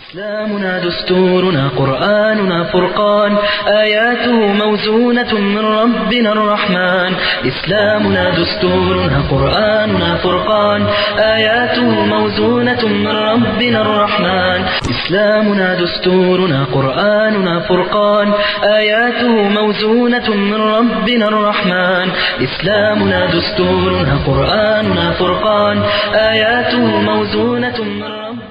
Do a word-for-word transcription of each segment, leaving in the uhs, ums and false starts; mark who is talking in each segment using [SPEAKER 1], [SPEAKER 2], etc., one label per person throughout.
[SPEAKER 1] إسلامنا دستورنا قرآننا فرقان آياته موزونة من ربنا الرحمن إسلامنا دستورنا قرآننا فرقان آياته موزونة من ربنا الرحمن إسلامنا دستورنا قرآننا فرقان آياته موزونة من ربنا الرحمن إسلامنا دستورنا قرآننا فرقان آياته موزونة من ربنا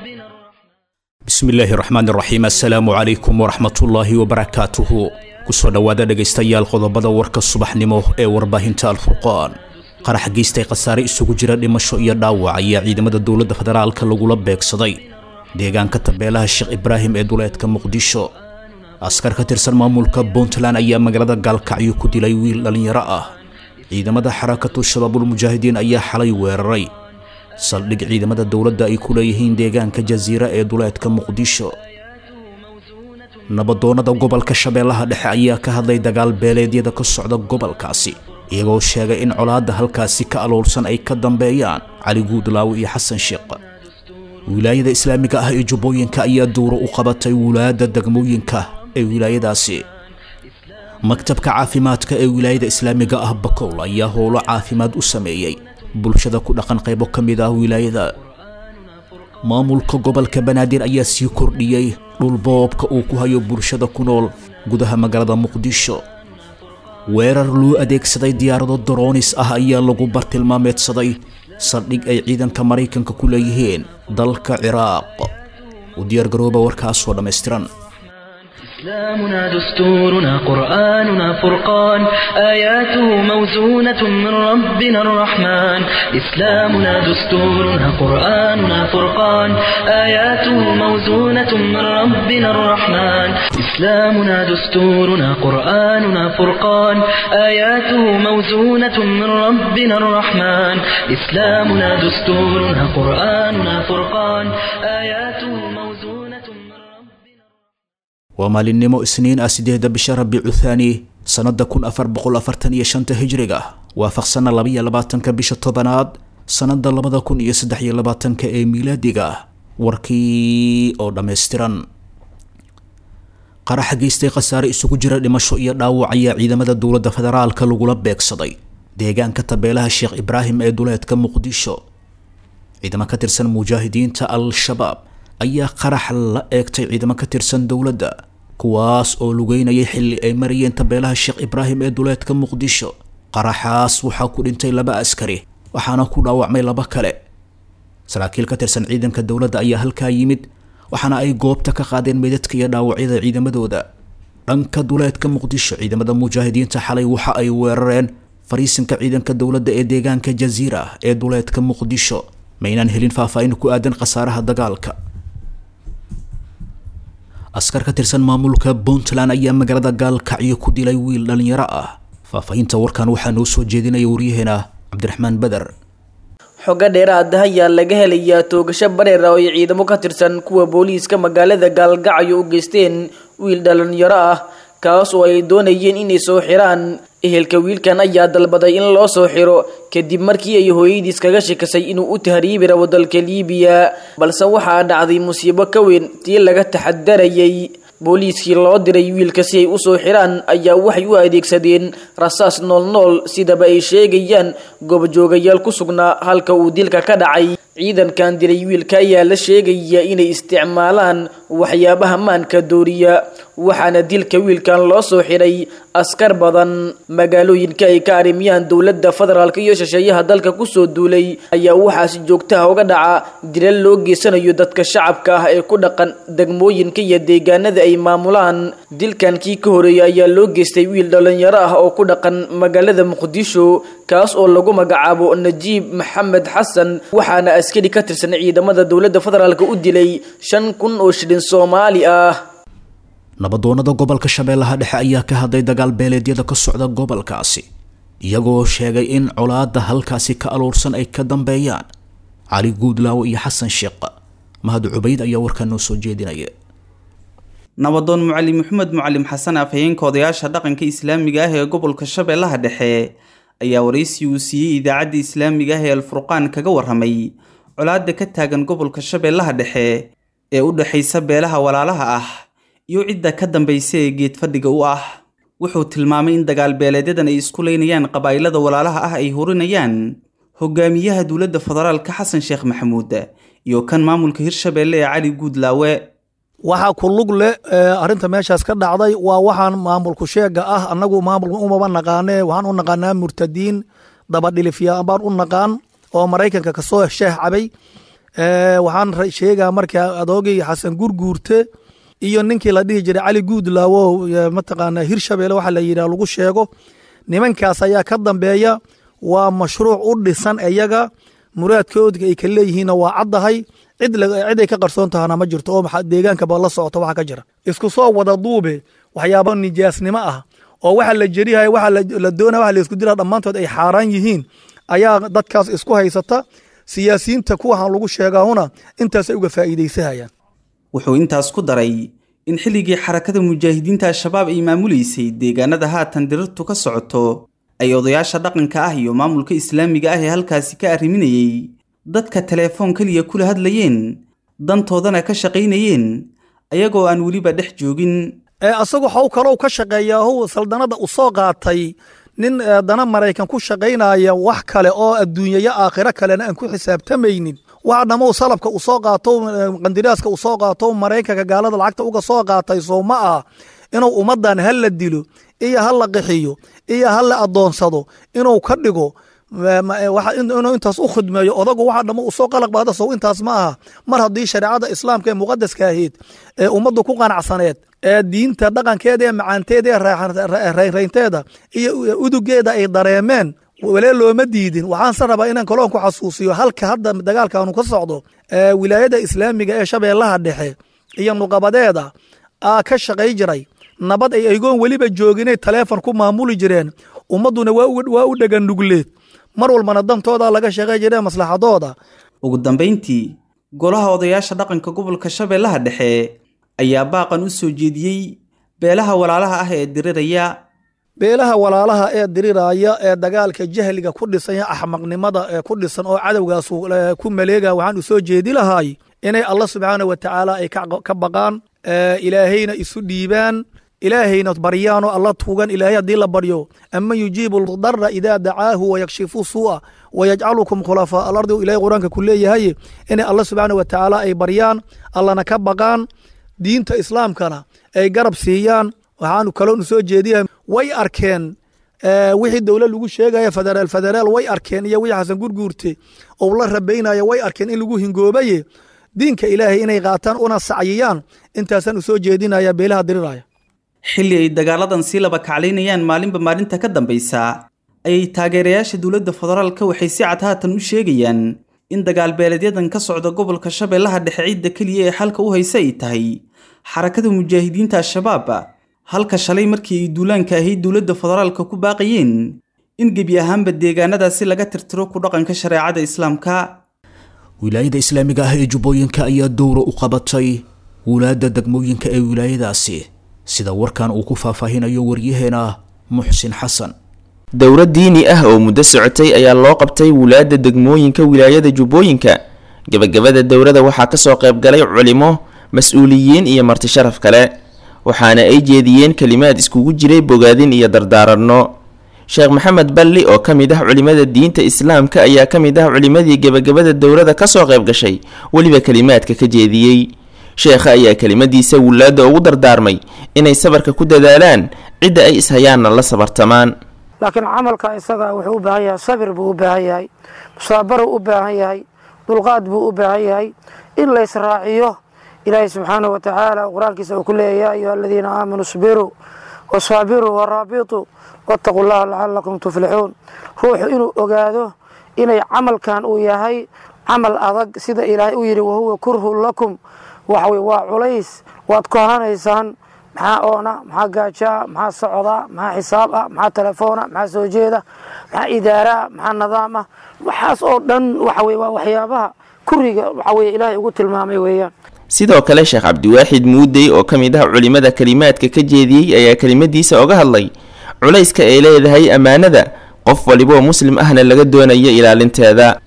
[SPEAKER 2] بسم الله الرحمن الرحيم السلام عليكم ورحمة الله وبركاته kusoo dhawaada dhageystayaal qodobada warka subaxnimo ee warbaahinta alfurqaan qarax geystay qasaare isugu jira dhimasho iyo dhaawac ayaa ciidamada dawladda federaalka lagula beegsaday deegaanka tabeelaha Sheekh Ibraahim ee duleedka Muqdisho askar ka tirsan maamulka Puntland ayaa magaalada Gaalkacyo ku dilay wiil dhalinyaro ah ciidamada xarakatu shabaabul mujaahidiin ayaa xalay weeraray saldhig ciidamada dawladda ay ku leeyihiin deegaanka Jaziira ee duleedka Muqdisho nabadoonada gobolka Shabeellaha Dhexe ayaa ka hadlay dagaal beeleedyada ka socda gobolkaasi iyagoo sheegay in colaadda halkaasi ka aloolsan ay ka dambeeyaan Cali Guudlaaw iyo Xasan Sheekh wilaayada islaamiga ah ee Jubbooyinka ayaa duuro u qabatay wulaada degmooyinka ee wilaayadaasi maktabka caafimaadka ee wilaayada islaamiga ah Bakool ayaa howlo caafimaad u sameeyay bulshada ku dhaqan qaybo kamid ah wilaayada maamulka gobolka Banaadir ayaa sii kordhiyay dhul boobka uu ku hayo bulshada ku nool gudaha magaalada Muqdisho weerar loo adeegsaday diyaarado drones ah ayaa lagu bartilmaameedsaday saldhig ay ciidanka Mareykanka ku leeyihiin dalka Ciraaq u diyaar garooba warkaas oo dhameystiran
[SPEAKER 1] إسلامنا دستورنا قرآننا فرقان آياته موزونة من ربنا الرحمن إسلامنا دستورنا قرآننا فرقان آياته موزونة من ربنا الرحمن إسلامنا دستورنا قرآننا فرقان آياته موزونة من ربنا الرحمن إسلامنا دستورنا قرآننا فرقان آياته موزونة من
[SPEAKER 2] ومالينيمو إسنين أسيدة بشهر ربيع الثاني سنة كون أفر بقول أفرتن يشنت هجرية وافقسنا لبيا لباتن كبيش الطبانات سنة لبدا كون يسدحي لباتن كأي ميلادية وركي أو دمستران قرح جيستي قساري إسوكو جرى لمشو يداو عيا عيدا مدى الدولة فدرال كالوغولاب بيكسدي ديغان كتبيلها الشيخ إبراهيم أي دولة كمقديشو عيدا ما كترسن مجاهدين تا الشباب أيا قرح لا إكتي عيدا ما كترسن دولة kuwaas oo lugeynayay xilli ay mariyeen tabeelaha Sheekh Ibraahim ee duleedka Muqdisho qaraxaas waxa ku dhintay laba askari waxaana ku dhaawacmay laba kale saraakiil ka tirsan ciidanka dawladda ayaa halkaa yimid waxaana ay goobta ka qaadeen meedadka iyo dhaawacyada ciidamadooda dhanka duleedka Muqdisho ciidamada mujaahidiinta xalay waxa ay weerareen fariisinka ciidanka dawladda ee deegaanka Jaziira ee duleedka Muqdisho maynaan helin faahfaahin ku aadan qasaaraha dagaalka askar ka tirsan maamulka Puntland ayaa magaalada Gaalkacyo ku dilay wiil dhalinyaro ah faafahinta warkan waxa noo soo jeedinaya wariyaheena Cabdiraxmaan Badar
[SPEAKER 3] xoga dheeraad ah ayaa laga helayaa toogasho bareer ah oo ciidamo ka tirsan kuwa booliiska magaalada Gaalkacyo u geysteen wiil dhalinyaro ah kaas oo ay doonayeen inay soo xiraan ehelka wiilkan ayaa dalbaday in loo soo xiro kadib markii ay hooyadiis kaga shakisay inuu u tahriibi rabo dalka Liibiya balse waxaa dhacday musiibo ka weyn tii laga taxadarayay booliiskii loo diray wiilka si ay u soo xiraan ayaa waxay u adeegsadeen rasaas nool nool sidaba ay sheegayaan goobjoogayaal ku sugnaa halka uu dilka ka dhacay ciidankan diray wiilka ayaa la sheegaya inay isticmaalaan waxyaabaha maanka dooriya waxaana dilka wiilkan loo soo xiray askar badan magaalooyinka ay ka arimiyaan dawladda federaalka iyo shisheeyaha dalka ku soo duulay ayaa waxa si joogto ah uga dhaca dilal loo geysanayo dadka shacabka ah ee ku dhaqan degmooyinka iyo deegaanada ay maamulaan dilkan kii ka horeeyay ayaa loo geystay wiil dhalinyaro ah oo ku dhaqan magaalada Muqdisho kaas oo lagu magacaabo Najiib Maxamed Xasan waxaana askari ka tirsan ciidamada dawladda federaalka u dilay shan kun oo shilin Soomaali ah
[SPEAKER 2] nabadoonada gobolka Shabeellaha Dhexe ayaa ka hadlay dagaal beeleedyada ka socda gobolkaasi iyagoo sheegay in colaadda halkaasi ka aloorsan ay ka dambeeyaan Cali Guudlaaw iyo Xasan Sheekh mahad Cubayd ayaa warkan noo soo jeedinaya
[SPEAKER 4] nabadoon Mucallim Maxamed Mucallim Xasan afhayeenka odayaasha dhaqanka islaamiga ah ee gobolka Shabeellaha Dhexe ayaa wareysi uu siiyay idaacadda islaamiga ah ee Al Furqaan kaga waramay colaadda ka taagan gobolka Shabeellaha Dhexe ee u dhaxaysa beelaha walaalaha ah iyo cidda ka dambaysa ee geed fadhiga u ah. wuxuu tilmaamay in dagaal beeleedyadan ay isku leynayaan qabaa'ilada walaalaha ah ay hurinayaan hogaamiyaha dowladda federaalka xasan sheekh maxamuud iyo kan maamulka hirshabeelle ee cali guudlaawe.
[SPEAKER 5] waxaa ku lug leh arrinta meeshaas ka dhacday waa waxaan maamulku sheega ah annagu maamulka umaba naqaanee waxaan u naqaanaa murtadiin dabadhilifya baan u naqaan oo maraykanka kasoo sheeh cabay. waxaan sheegaa markaa adoogay xasan gurguurte iyo ninkii la dhihi jiray cali guudlaawo mataqaanaa hirshabeelle waxa la yidhaha lagu sheego nimankaas ayaa ka dambeeya. waa mashruuc u dhisan iyaga muraadkooda ay ka leeyihiinna waa caddahay cid ciday ka qarsoon tahana ma jirto oo deegaankaba la socoto waxa ka jira. isku soo wada duube waxyaabo nijaasnimo ah oo waxa la jeriyahay waxa la doonaya waxa la isku dira dhammaantood ay xaaraan yihiin ayaa dadkaas isku haysata. siyaasiyiinta kuwahan lagu sheegaahuna intaas ay uga faa'iidaysahayaan.
[SPEAKER 4] wuxuu intaas ku daray in xilligii xarakada mujaahidiinta al-shabaab ay maamuleysay deegaanada haatan dirirtu ka socoto ay odayaasha dhaqanka ah iyo maamulka islaamiga ah ee halkaasi ka arriminayay dadka teleefoon keliya kula hadlayeen dantoodana ka shaqaynayeen ayagoo aan weliba dhex joogin.
[SPEAKER 5] asagoo how kalow ka shaqeeyaa how saldanada u soo qaatay nin dana maraykan ku shaqaynaya wax kale oo adduunyaya aakhiro kalena aan ku xisaabtamaynin. waxa dhammow salabka u soo qaato qandiraaska u soo qaato maraykanka gaalada lacagta uga soo qaatay soo ma ah inuu ummadan hal la dilo iyo hal la qixiyo iyo hal la adoonsado inuu ka dhigo inuu intaas u khidmeeyo odagu waxa dhammo u soo qalaq baada soo intaas ma aha. mar haddii shareecada islaamka ee muqadaska ahayd ee ummaddu ku qanacsaneed ee diinta dhaqankeeda ee macaanteeda ee raynraynteeda iyo udugeeda ay dareemeen wale looma diidin. waxaan se rabaa inaan kaloon ku xasuusiyo halka hadda dagaalkaanu ka socdo wilaayada islaamiga ee shabeellaha dhexe iyo nuqabadeeda aa ka shaqay jiray nabad ay aygoon weliba jooginay taleefon ku maamuli jireen. ummadduna waa u dhegan nugleed mar walbana dantooda laga shaqay jireen maslaxadooda.
[SPEAKER 4] ugu dambayntii golaha odayaasha dhaqanka gobolka shabeellaha dhexe ayaa baaqan u soo jeediyey beelaha walaalaha ah ee diriraya.
[SPEAKER 5] beelaha walaalaha ee diriraya ee dagaalka jahliga ku dhisan axmaqnimada ee ku dhisan oo cadowgaas ku maleega waxaan u soo jeedi lahay inay Allah subhanahu wa ta'ala ay ka baqaan ilaahayna isu dhiibaan ilaahayna baryaano Allah tuugan ilaahay hadii la baryo amma yujibu darra idha da'aahu wa yakshifu su'a wa yaj'alukum khulafa al-ardi ilaahay quraanka ku leeyahay inay Allah subhanahu wa ta'ala ay baryaan Allahna ka baqaan diinta islaamkana ay garab siiyaan. waxaanu kaloon soo jeediyaa way arkeen wixii dawlad lagu sheegaya federaal federaal way arkeen iyo wixii xasan gurguurte oo la rabeynaya way arkeen in lagu hingoobaye diinka ilaahay inay qaataan una saciyaan intaasan u soo jeedinaya beelaha diriraya.
[SPEAKER 4] xilli ay dagaaladan si laba kaclaynayaan maalinba maalinta ka dambaysa ayay taageerayaasha dowladda federaalka waxay si cad haatan u sheegayaan in dagaal beeleedyadan ka socda gobolka shabeellaha dhexe cidda keliya ee xalka u haysa ay tahay xarakada mujaahidiinta al-shabaab. halka shalay markii ay duulaanka ahayd dowladda federaalka ku baaqayeen in gebi ahaanba deegaanadaasi laga tirtiro ku dhaqanka shareecada islaamka.
[SPEAKER 2] wilaayada islaamiga ah ee jubbooyinka ayaa dowro u qabatay wulaadda degmooyinka ee wilaayadaasi sida warkan uu ku faahfaahinayo waryaheena muxsin xasan.
[SPEAKER 6] dowro diini ah oo muddo socotay ayaa loo qabtay wulaadda degmooyinka wilaayada jubbooyinka. gabagabada dowrada waxaa kasoo qayb galay culimo, mas-uuliyiin iyo marti sharaf kale, waxaana ay jeediyeen kalimaad iskugu jiray bogaadin iyo dardaaranno. sheekh maxamed balli oo ka mid ah culimada diinta islaamka ayaa ka mid ah culimadii gabagabada dowrada kasoo qayb gashay weliba kalimaadka ka jeediyey. sheekha ayaa kelimadiisa wulaadda ugu dardaarmay inay sabarka ku dadaalaan cidda ay ishayaanna la sabartamaan.
[SPEAKER 7] laakiin camalka isaga wuxuu u baahan yahay sabir buu u baahan yahay, musaabaro u baahan yahay, dulqaad buu u baahan yahay in la israaciyo. إلهي سبحانه وتعالى وقرآن كيسا وكل يا أيها الذين آمنوا اصبروا وصابروا ورابطوا واتقوا الله لعلكم تفلحون. روح إنه أقاده إنه عمل كان وياهي عمل أضق سيدا إلهي ويري وهو كره لكم وحوي وعليس واتكوهان إيسان مع أونا مع قاجا مع صعودا مع حسابا مع تلفونا مع زوجيدا مع إدارة مع النظامة وحاس أوردن وحوي وحيابها كرهي وحوي إلهي قلت المامي وياه.
[SPEAKER 6] sidoo kale sheekh cabdiwaaxid muudey oo ka mid ah culimada kalimaadka ka jeediyey ayaa kelimadiisa uga hadlay culayska ay leedahay ammaanada qof waliba oo muslim ahna laga doonayo ilaalinteeda.
[SPEAKER 8] maruu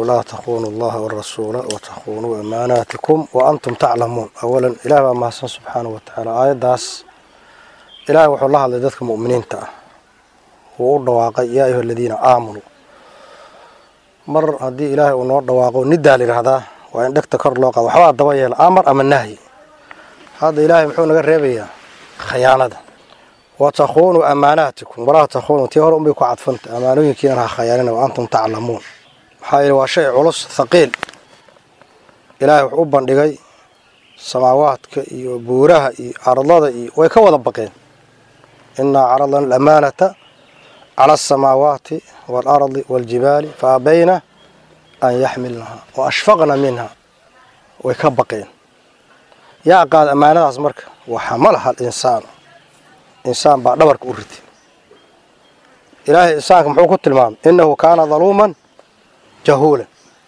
[SPEAKER 8] ولا تخونوا الله والرسول وتخونوا أماناتكم وأنتم تعلمون. أولا إله ما سبحانه وتعالى آية داس إله وحو الله لذلك مؤمنين تا وقل واقع يا أيها الذين آمنوا مر هدي إله ونور واقع ندى لهذا وإن دك تكر لوقا وحوا الضوية الأمر أم النهي هذا إله محونا قريبية خيانة وتخونوا أماناتكم ولا تخونوا تيهر أمبيكو عطفنت أمانوين كينها خيانة وأنتم تعلمون حايل وشيء علص ثقيل إلهي وحبا لغاي سماوات بورها أرضها ويكوض بقين إنا عرضنا الأمانة على السماوات والأرض والجبال فأبين أن يحملنها وأشفقنا منها ويكبقين يا قاد أمانة أزمرك وحملها الإنسان إنسان بعد دبرك أرد إلهي إنسانك محوكو المام إنه كان ظلوما جهولا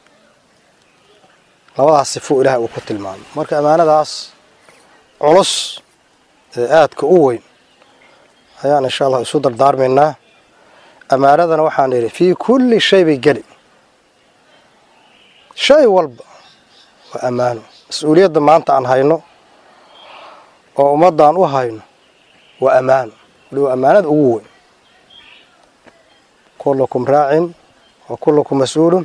[SPEAKER 8] labadaas sifo ilaahay uu ku tilmaamay marka amaanadaas culus ee aadka u weyn ayaan insha Allah isu dardaarmeynaa amaanadana waxaan yiri fi kulli shay bi gali shay walba waa amaano mas'uuliyadda maanta aan hayno oo ummadaan u hayno waa amaano loo amaanad ugu weyn kullukum raa'in wa kullukum mas'uulun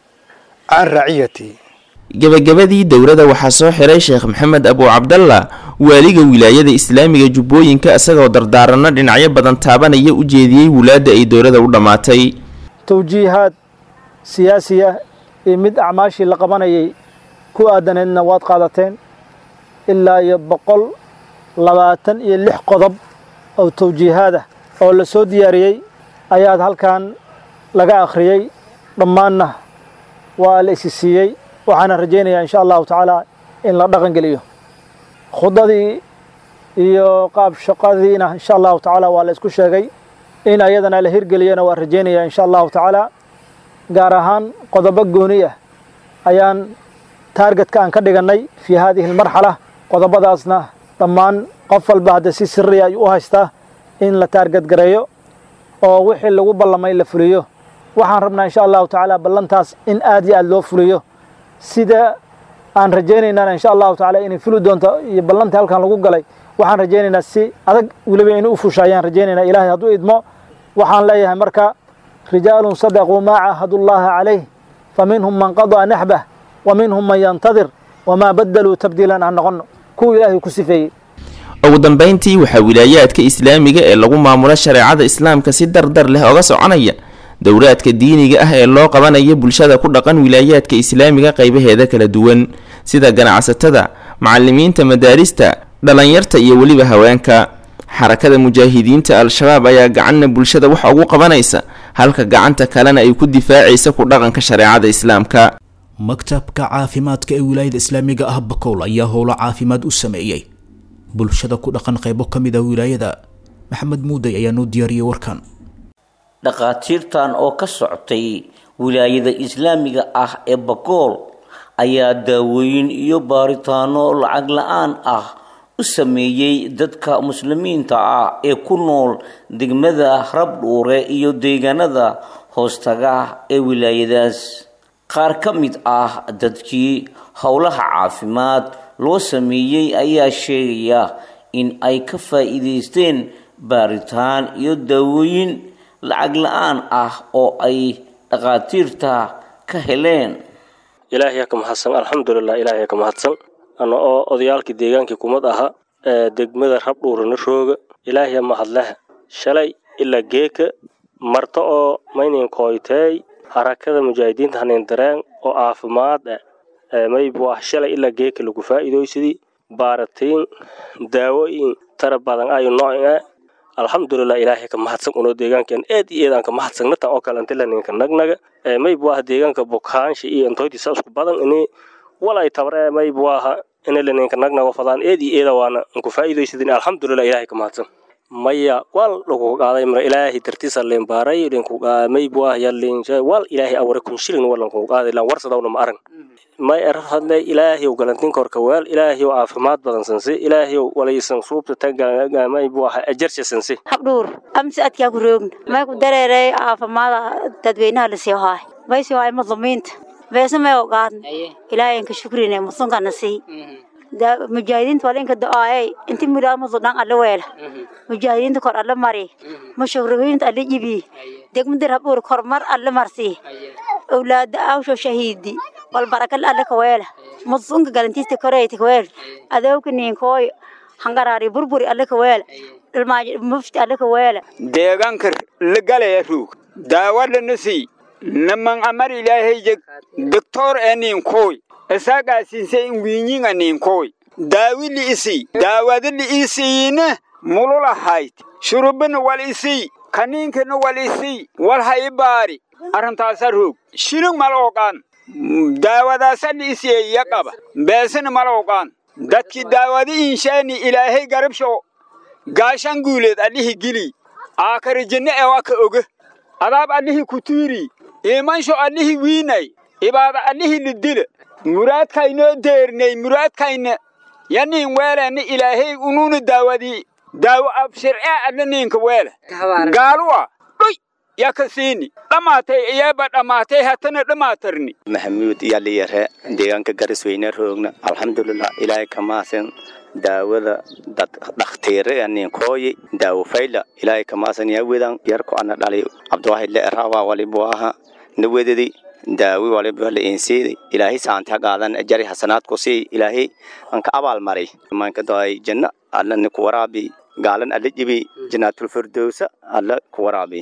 [SPEAKER 8] an ra'iyatihi.
[SPEAKER 6] gabagabadii dowladda waxaa soo xiray sheekh maxamed abu cabdalla waaliga wilaayada islaamiga jubbooyinka isagoo dardaaranna dhinacyo badan taabanaya u jeediyey wulaadda ay dowladda u dhammaatay
[SPEAKER 9] tawjiihaad siyaasiya iyo mid acmaashii la qabanayay ku aadaneedna waad qaadateen ilaa iyo boqol labaatan iyo lix qodob oo tawjiihaad ah oo la soo diyaariyey ayaad halkan laga akhriyey dhammaanna waa la isi siiyey waxaana rajaynayaa insha allahu tacaala in la dhaqan geliyo khudadii iyo qaab shaqadiina insha allahu tacaala waa la isku sheegay in ayadana la hirgeliyana waa rajaynayaa insha allahu tacaala gaar ahaan qodobo gooni ah ayaan taargetka aan ka dhiganay fi hadihi almarxala qodobadaasna dhammaan qof walba hadda si sirri ay u haystaa in la taarget gareeyo oo wixii lagu ballamay la fuliyo waxaan rabnaa insha allahu tacaala ballantaas in aad iyo aad loo fuliyo sida aan rajaynaynaa insha allahu tacaala inay fuli doonto iyo ballanta halkan lagu galay waxaan rajaynaynaa si adag weliba inay u fushaayaan rajaynaynaa ilaahay hadduu idmo waxaan leeyahay marka rijaalun sadaquu maa caahadullaha calayh faminhum man qadaa naxbah wa minhum man yantadir wamaa badaluu tabdiilan aan noqono kuwa ilaahay ku sifeeyey.
[SPEAKER 6] ugu dambayntii waxaa wilaayaadka islaamiga ee lagu maamulo shareecada islaamka si dardar leh oga soconaya dowlaadka diiniga ah ee loo qabanayo bulshada ku dhaqan wilaayaadka islaamiga qaybaheeda kala duwan sida ganacsatada macallimiinta madaarista dhalinyarta iyo weliba haweenka. xarakada mujaahidiinta al-shabaab ayaa gacanna bulshada wax ugu qabanaysa halka gacanta kalena ay ku difaacaysa ku dhaqanka shareecada islaamka.
[SPEAKER 2] maktabka caafimaadka ee wilaayada islaamiga ah Bakool ayaa howlo caafimaad u sameeyay bulshada ku dhaqan qaybo kamid ah wilaayada. maxamed muuday ayaa noo diyaariyay warkan.
[SPEAKER 10] dhaqaatiirtan oo ka socotay wilaayada islaamiga ah ee Bakool ayaa daawooyin iyo baaritaano lacag la'aan ah u sameeyay dadka muslimiinta ah ee ku nool degmada Rabdhuure iyo deegaanada hoostaga ee wilaayadaas. qaar ka mid ah dadkii howlaha caafimaad loo sameeyay ayaa sheegaya in ay ka faa'iideysteen baaritaan iyo daawooyin lacag la'aan ah oo ay dhaqaatiirta ka heleen.
[SPEAKER 11] ilaahay ka mahadsan alxamdulillah ilaahay ka mahadsan ana oo odayaalkii deegaankii kumad aha ee degmada Rabdhuurna rooga ilaahay mahadlah shalay ila geeka marto oo maynin kooytay harakada mujaahidiinta haneen dareen oo caafimaad ee may buu shalay ila geeka lagu faa'iideysadii baaratiin daawooyin tara badan ay nooca alxamdulillah ilaahay ka mahadsan uno deegaankan aad iyo aad ka mahadsan ta oo kale inta la ninka nagnaga ee may buu deegaanka bukaansha iyo intoodisa isku badan inay walay tabre may buu in la ninka nagnaga fadaan aad iyo aad waana ku faa'iideysadin alxamdulillah ilaahay ka mahadsan maya wal lagu qaaday mar ilaahay tartiisa leen baaray idinku may buu yaalin wal ilaahay awrakum shilin wala ku qaaday la warsadawna ma arag may arhadlay ilaahay oo galantin korka wal ilaahay oo caafimaad badan sansi ilaahay oo walaysan suubta tagaa may buu ajarsi sansi
[SPEAKER 12] Rabdhuur amsi adka ku roogn ma ku dareeray caafimaad dadweynaha la sii haay may sii haay muslimiinta beesa ma ogaad ilaahay ka shukrinay musunka nasi da mujaahidiin walinka du'aay intii mudama sudan alla weela mujaahidiin kor alla mari mashruuciin alla jibi degmada rabur kormar alla marsi awlaad awsho shahiidi wal barakal alla ka weela musunka galantiista koreeyta ka weel adawka nin kooy hangaraari burburi alla ka weela ilmaaji mufti alla ka weela
[SPEAKER 13] deegaanka la galay ruug daawada nasi naman amar ilaahay jeg doctor enin kooy isaga siinse in wiinyin anin kooy daawili isi daawadili isiina mulula hayt shurubna wal isi kaniinkana wal isi wal haybaari arintaas ruug shirin malooqan daawadaasad isi yaqaba beesana malooqan dadki daawadi inshaani ilaahay garabsho gaashan guuleed alihi gili aakar janna ee waa ka oga adaab alihi kuturi iimansho alihi wiinay ibaada alihi lidila muraadkayno deernay muraadkayna yanin weelana ilaahay ununa daawadi daawo abshir'a adninka weela gaaluwa dhuy yakasiini dhamaatay iyaba dhamaatay hatana dhamaatarni
[SPEAKER 14] maxamuud yali yare deegaanka garisweyne roogna alxamdulillah ilaahay kamaasan daawada dad dhakhtiire anin kooyi daawo fayla ilaahay kamaasan yawedan yarko ana dhalay abdullahi le rawa wali buaha nawadidi daawi wali bal insiidi ilaahay saanta qaadan ajri hasanaad ku si ilaahay anka abaal maray maanka daay janna alla ku waraabi gaalan alla jibi jannatul firdaws alla ku waraabi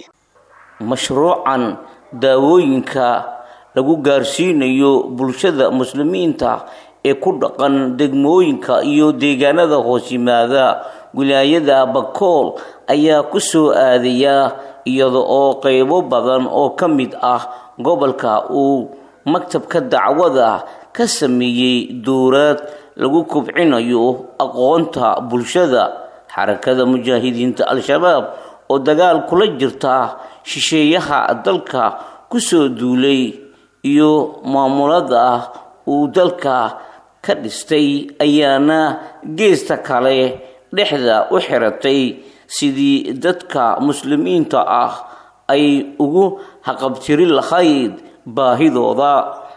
[SPEAKER 10] mashruucan daawooyinka lagu gaarsiinayo bulshada muslimiinta ee ku dhaqan degmooyinka iyo deegaanada hoos yimaada wilaayada Bakool ayaa ku soo aadaya iyada oo qaybo badan oo kamid ah gobolka uu maktabka dacwada ka sameeyay dowlad lagu kubcinayo aqoonta bulshada xarakada mujaahidiinta al-shabaab oo dagaal kula jirta shisheeyaha dalka ku soo duulay iyo maamulada uu dalka ka dhistay ayaana geesta kale dhexda u xiratay sidii dadka muslimiinta ah ay ugu haqabtiri lahayd baahidooda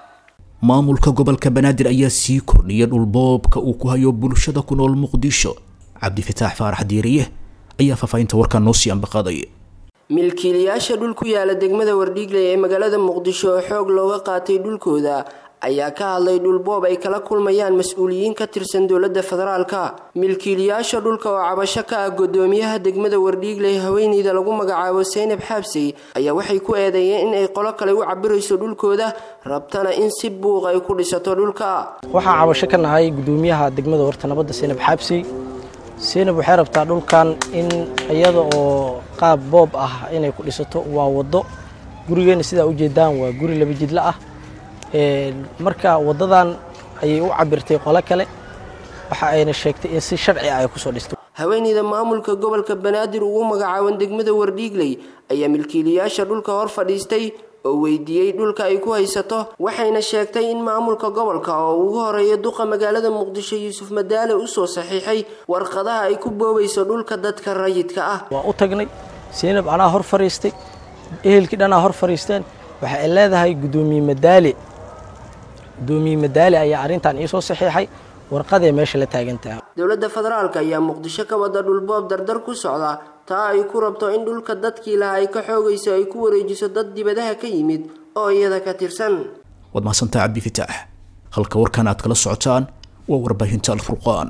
[SPEAKER 2] maamulka gobolka banaadir ayaa sii kordhiyay dhulboobka uu ku hayo bulshada ku nool muqdisho cabdi fataax faarax diiriye ayaa faafaynta warka noo sii ambaqaday
[SPEAKER 15] milkiilayaasha dhul ku yaala degmada Wardhiigle ee magaalada Muqdisho oo xoog looga qaatay dhulkooda ayaa ka hadlay dhulboob ay kala kulmayaan mas'uuliyiin ka tirsan dawladda federaalka milkiilayaasha dhulka oo cabasho ka ah gudoomiyaha degmada Wardhiigle haweeneyda lagu magacaabo Seynab Xabsi ayaa waxay ku eedeeyeen in ay qolo kale u cabirayso dhulkooda rabtana in si buuq ay ku dhisato dhulka
[SPEAKER 16] waxa cabasho ka nahay gudoomiyaha degmada Warta Nabadda Seynab Xabsi Seynab waxay rabtaa dhulkan in iyada oo qaab boob ah inay ku dhisato waa wado gurigeena sida u jeedaan waa guri laba jidla ah ee marka wadadan ay u cabirtay qolo kale waxa ayna sheegtay in si sharci ah ay ku soo dhisto
[SPEAKER 15] haweeneyda maamulka gobolka Banaadir ugu magacaaban degmada Wardhiigle ayaa milkiilayaasha dhulka hor fadhiistay oo weydiiyay dhulka ay ku haysato waxayna sheegtay in maamulka gobolka oo ugu horeeya duqa magaalada Muqdisho Yuusuf Madaale uu soo saxiixay warqadaha ay ku boobayso dhulka dadka rayidka ah
[SPEAKER 16] waa u tagnay Seynab ana hor fariistay ehelkii dhana hor fariisteen waxa ay leedahay gudoomiye Madaale gudoomiye Madaale ayaa arintan ii soo saxiixay warqadii meesha la taagantaa
[SPEAKER 15] dawladda federaalka ayaa Muqdisho ka wada dhulboob dardar ku socda taa ay ku rabto in dhulka dadkii lahaa ay ka xoogayso ay ku wareejiso dad dibadaha ka yimid oo iyada ka tirsan
[SPEAKER 2] wad maasanta cabdi fataax halka warkan aad kala socotaan waa warbaahinta al-furqaan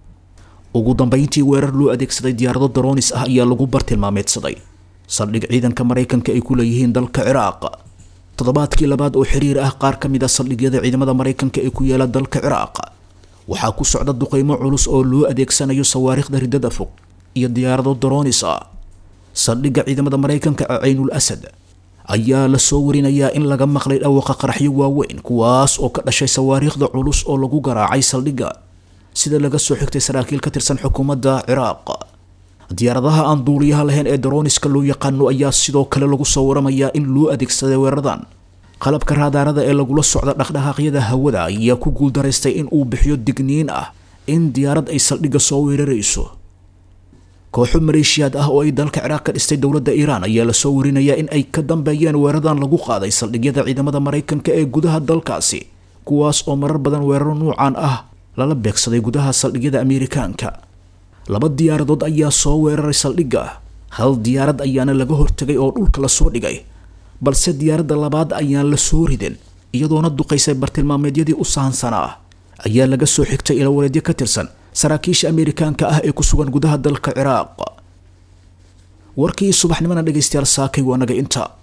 [SPEAKER 2] ugu dambeyntii weerar loo adeegsaday diyaarado drones ah ayaa lagu bartilmaameedsaday saldhig ciidanka Mareykanka ay ku leeyihiin dalka Ciraaq toddobaadkii labaad oo xiriir ah qaar ka mid ah saldhigyada ciidamada Mareykanka ee ku yaala dalka Ciraaq waxaa ku socda duqeymo culus oo loo adeegsanayo sawaariikhda ridada fog iyo diyaarado drones ah saldhigga ciidamada Mareykanka ee Aynul Asad ayaa la soo warinayaa in laga maqlay dhawaaqa qaraxyo waaweyn kuwaas oo ka dhashay sawaariikhda culus oo lagu garaacay saldhigga sida laga soo xigtay saraakiil ka tirsan xukuumadda Ciraaq diyaaradaha aan duuliyaha lahayn ee droneska loo yaqaano ayaa sidoo kale lagu soo waramayaa in loo adeegsaday weeraradan qalabka raadaarada ee lagula socda dhaqdhaqaaqyada hawada ayaa ku guuldareystay in uu bixiyo digniin ah in diyaarad ay saldhigga soo weerarayso kooxo maleeshiyaad ah oo ay dalka ciraaq ka dhistay dowladda iiraan ayaa lasoo warinayaa in ay ka dambeeyeen weeradan lagu qaaday saldhigyada ciidamada maraykanka ee gudaha dalkaasi kuwaas oo marar badan weeraro nuucan ah lala beegsaday gudaha saldhigyada Ameerikaanka. laba diyaaradood ayaa soo weeraray saldhigga hal diyaarad ayaana laga hortagay oo dhulka la soo dhigay balse diyaaradda labaad ayaan la soo ridin iyadoona duqaysay bartilmaameedyadii u sahansanaa ayaa laga soo xigtay ila wareedyo ka tirsan saraakiisha Ameerikaanka ah ee ku sugan gudaha dalka Ciraaq. warkii subaxnimada dhageystayaal saakay waa naga inta